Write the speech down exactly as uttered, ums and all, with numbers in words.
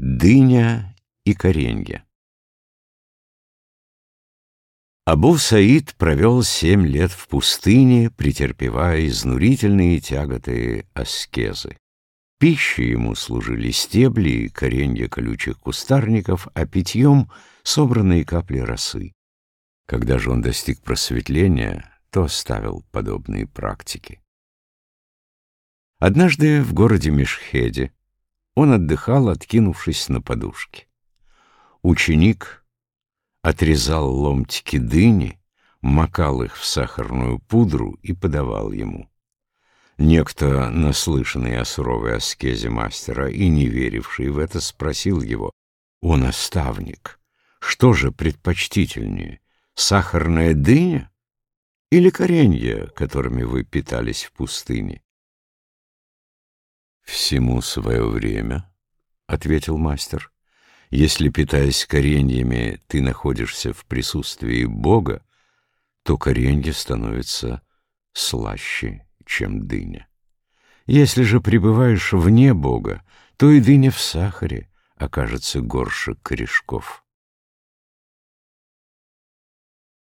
Дыня и коренья. Абу Саид провел семь лет в пустыне, претерпевая изнурительные тяготы аскезы. Пищей ему служили стебли и коренья колючих кустарников, а питьем — собранные капли росы. Когда же он достиг просветления, то оставил подобные практики. Однажды в городе Мешхеде он отдыхал, откинувшись на подушке. Ученик отрезал ломтики дыни, макал их в сахарную пудру и подавал ему. Некто, наслышанный о суровой аскезе мастера и не веривший в это, спросил его: «О, наставник, что же предпочтительнее, сахарная дыня или коренья, которыми вы питались в пустыне?» «Всему свое время», — ответил мастер. «Если, питаясь кореньями, ты находишься в присутствии Бога, то коренья становятся слаще, чем дыня. Если же пребываешь вне Бога, то и дыня в сахаре окажется горше корешков».